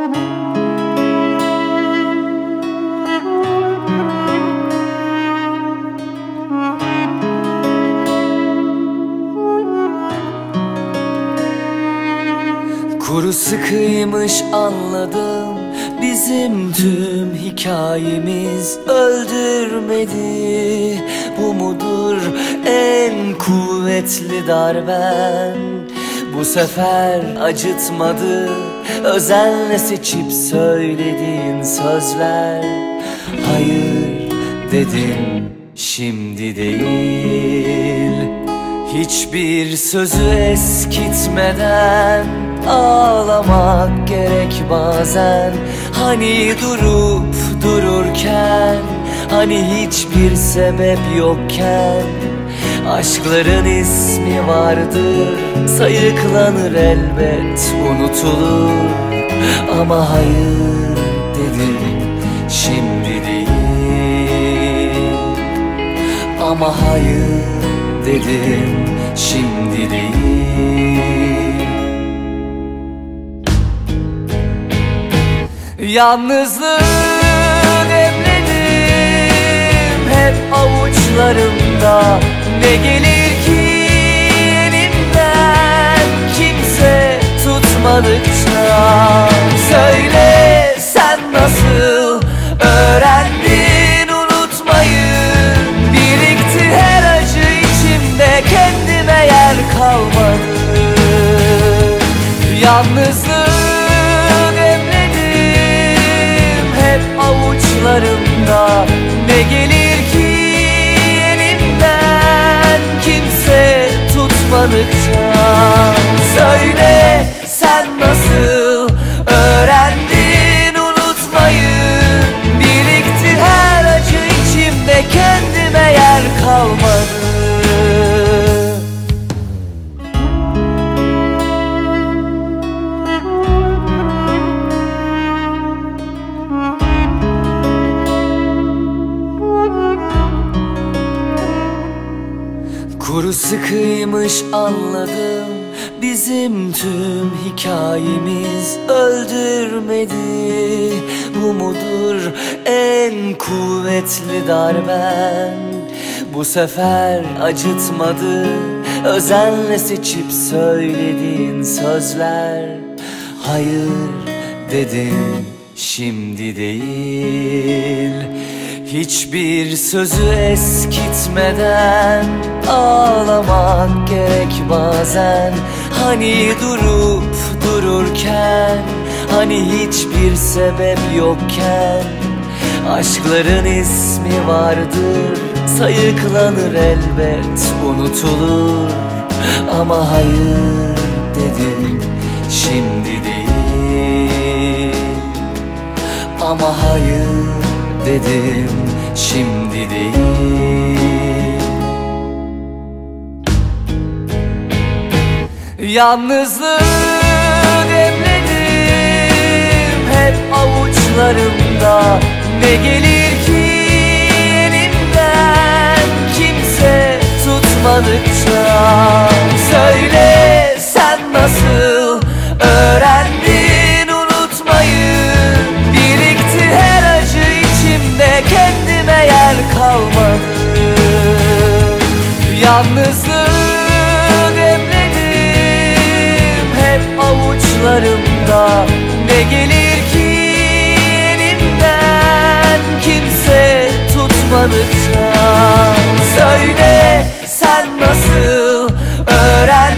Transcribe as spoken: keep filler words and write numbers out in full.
Kuru sıkıymış anladım, bizim tüm hikayemiz öldürmedi. Bu mudur en kuvvetli darben? Bu sefer acıtmadı özenle seçip söylediğin sözler. Hayır dedim, şimdi değil. Hiçbir sözü eskitmeden ağlamak gerek bazen. Hani durup dururken, hani hiçbir sebep yokken. Aşkların ismi vardır, sayıklanır elbet, unutulur. Ama hayır dedim, şimdi değil. Ama hayır dedim, şimdi değil. Yalnızlığı demledim hep avuçlarımda. Ne gelir ki elimden kimse tutmadıkça? Söyle, sen nasıl öğrendin unutmayı? Birikti her acı içimde, kendime yer kalmadı. Yalnızlığı avuçlarımda. Ne gelir ki elimden kimse tutmadıkça? Söyle, sen nasıl öğrendin unutmayı? Birikti her acı içimde, kendime yer kalmadı. Kuru sıkıymış anladım, bizim tüm hikayemiz öldürmedi. Bu mudur en kuvvetli darben? Bu sefer acıtmadı özenle seçip söylediğin sözler. Hayır dedim, şimdi değil. Hiçbir sözü eskitmeden ağlamak gerek bazen. Hani durup dururken, hani hiçbir sebep yokken. Aşkların ismi vardır, sayıklanır elbet, unutulur. Ama hayır dedim, şimdi değil. Ama hayır dedim, şimdi değil. Yalnızlığı demledim hep avuçlarımda. Ne gelir ki elimden kimse tutmadıkça? Söyle, sen nasıl öğrendin unutmayı? Birikti her acı içimde, kendime yer kalmadı. Yalnızlığı demledim hep avuçlarımda. Ne gelir ki elimden kimse tutmadıkça? Söyle, sen nasıl öğrendin